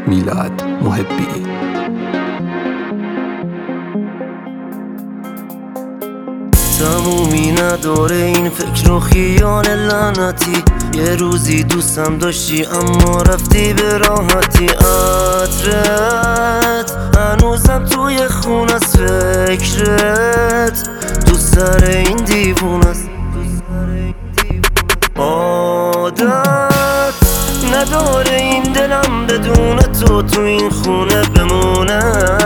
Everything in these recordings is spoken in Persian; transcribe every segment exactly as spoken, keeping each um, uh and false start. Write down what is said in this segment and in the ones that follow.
میلاد محبی. تمومی نداره این فکر و خیال لعنتی. یه روزی دوستم داشتی اما رفتی به راحتی. عطرت هنوزم توی خون از فکرت، دوست سر این دیوون است. عادت نداره این دلم بدون تو تو این خونه بمونه.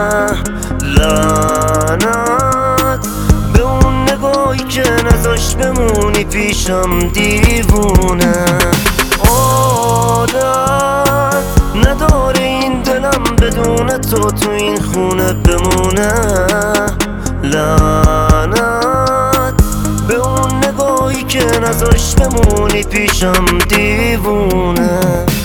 لعنت به اون نگاهی که نذاش بمونی پیشم دیوونه. عادت نداره این دلم بدون تو تو این خونه بمونه. لعنت به اون نگاهی که نذاش بمونی پیشم دیوونه.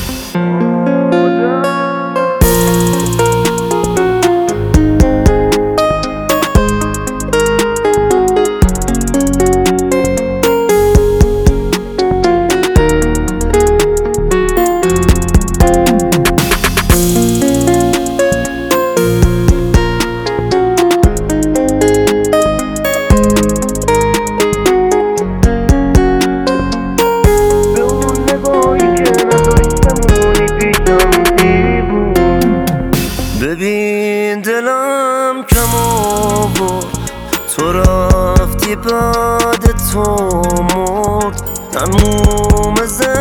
ببین دلم کم آورد، تو رفتی بعد تو مرد تموم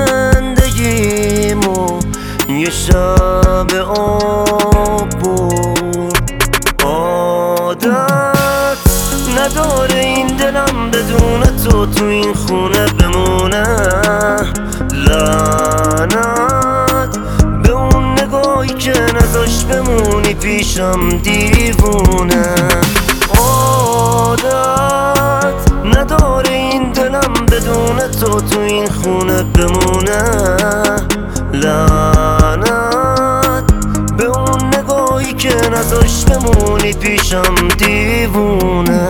زندگیمو یه شب آب برد. عادت نداره این دلم بدون تو تو این خونه بمونه. لعنت به اون نگاهی که نذاش بمونی پیشم دیوونه. عادت نداره این دلم بدون تو تو این خونه بمونه. لعنت به اون نگاهی که نذاش بمونی پیشم دیوونه.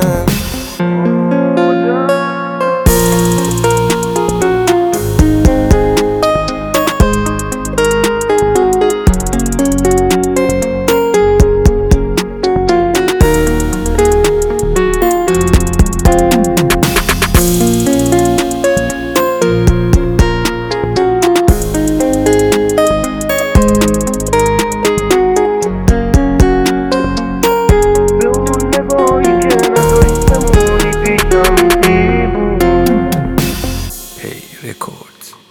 Hey Records.